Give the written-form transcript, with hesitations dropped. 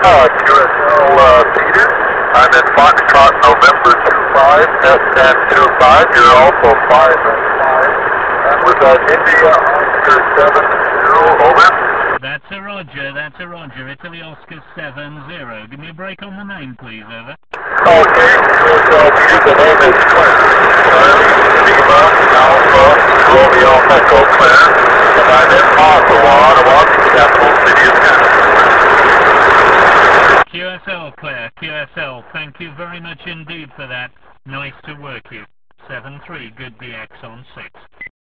QSL Peter. I'm in Foxtrot November 25, S10 25. You're also 5 and 5. And with India Oscar 7-0, over. That's a Roger, that's a Roger. Italy Oscar 7-0. Give me a break on the name, please, over. Okay, QSL Peter, the name is Claire. Charlie, Lima, Alpha, Romeo, Echo, Claire. And I'm in Ottawa, Ottawa, the capital city of Canada. QSL, Claire, QSL. Thank you very much indeed for that. Nice to work you. 7-3, good DX on 6.